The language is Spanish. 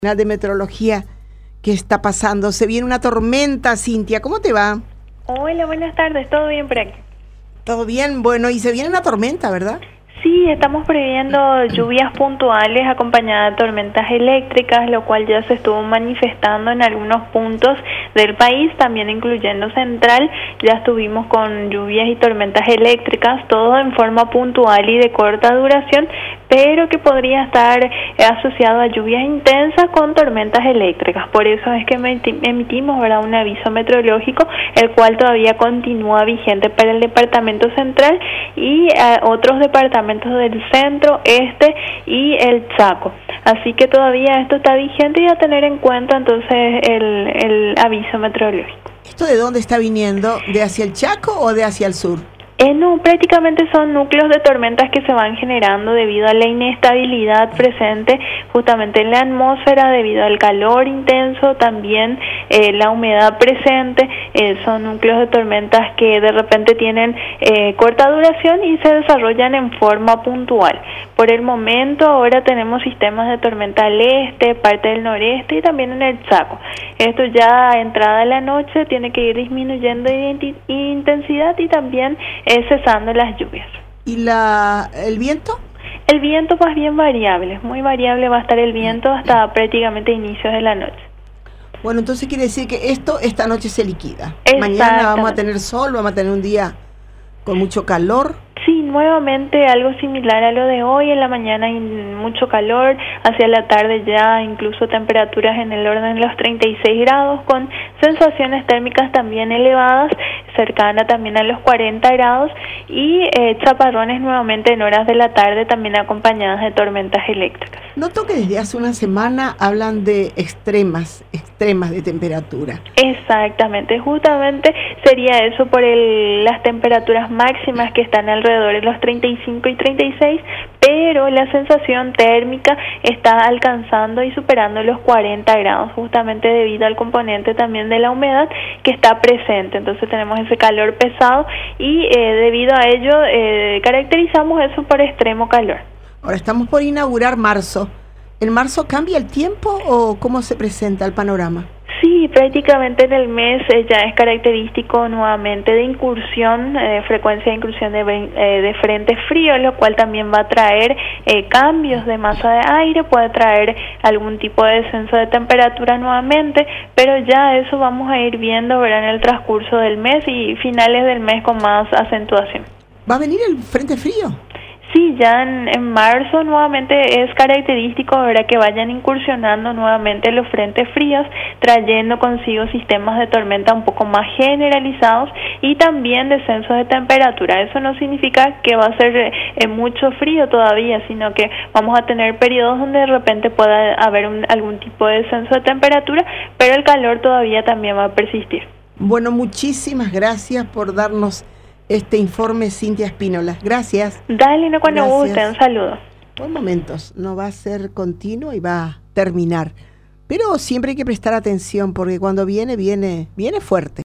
De meteorología que está pasando. Se viene una tormenta, Cintia. ¿Cómo te va? Hola, buenas tardes. ¿Todo bien por aquí? Todo bien. Bueno, y se viene una tormenta, ¿verdad? Sí, estamos previendo lluvias puntuales acompañadas de tormentas eléctricas, lo cual ya se estuvo manifestando en algunos puntos del país, también incluyendo Central. Ya estuvimos con lluvias y tormentas eléctricas, todo en forma puntual y de corta duración, pero que podría estar asociado a lluvias intensas con tormentas eléctricas. Por eso es que emitimos, ¿verdad?, un aviso meteorológico, el cual todavía continúa vigente para el departamento central y otros departamentos del centro, este y el Chaco. Así que todavía esto está vigente y a tener en cuenta entonces el aviso meteorológico. ¿Esto de dónde está viniendo? ¿De hacia el Chaco o de hacia el sur? No, prácticamente son núcleos de tormentas que se van generando debido a la inestabilidad presente justamente en la atmósfera, debido al calor intenso, también la humedad presente. Son núcleos de tormentas que de repente tienen corta duración y se desarrollan en forma puntual. Por el momento ahora tenemos sistemas de tormenta al este, parte del noreste y también en el Chaco. Esto ya entrada la noche tiene que ir disminuyendo de intensidad y también cesando las lluvias. ¿Y el viento? El viento más bien variable, muy variable va a estar el viento hasta prácticamente inicios de la noche. Bueno, entonces quiere decir que esta noche se liquida. Mañana vamos a tener sol, vamos a tener un día con mucho calor. Sí, nuevamente algo similar a lo de hoy. En la mañana hay mucho calor, hacia la tarde ya incluso temperaturas en el orden de los 36 grados, con sensaciones térmicas también elevadas, cercana también a los 40 grados, y chaparrones nuevamente en horas de la tarde, también acompañadas de tormentas eléctricas. Noto que desde hace una semana hablan de extremas de temperatura. Exactamente, justamente sería eso por las temperaturas máximas que están alrededor de los 35 y 36, pero la sensación térmica está alcanzando y superando los 40 grados, justamente debido al componente también de la humedad que está presente. Entonces tenemos ese calor pesado y debido a ello caracterizamos eso por extremo calor. Ahora estamos por inaugurar marzo. ¿En marzo cambia el tiempo o cómo se presenta el panorama? Sí, prácticamente en el mes ya es característico nuevamente de incursión, frecuencia de incursión de frente frío, lo cual también va a traer cambios de masa de aire, puede traer algún tipo de descenso de temperatura nuevamente, pero ya eso vamos a ir viendo, ¿verdad?, en el transcurso del mes y finales del mes con más acentuación. ¿Va a venir el frente frío? Sí, ya en marzo nuevamente es característico, ¿verdad?, que vayan incursionando nuevamente los frentes fríos, trayendo consigo sistemas de tormenta un poco más generalizados y también descensos de temperatura. Eso no significa que va a ser mucho frío todavía, sino que vamos a tener periodos donde de repente pueda haber algún tipo de descenso de temperatura, pero el calor todavía también va a persistir. Bueno, muchísimas gracias por darnos este informe, Cintia Espínola. Gracias. Dale, no, cuando guste, un saludo. Por momentos, no va a ser continuo y va a terminar. Pero siempre hay que prestar atención porque cuando viene fuerte.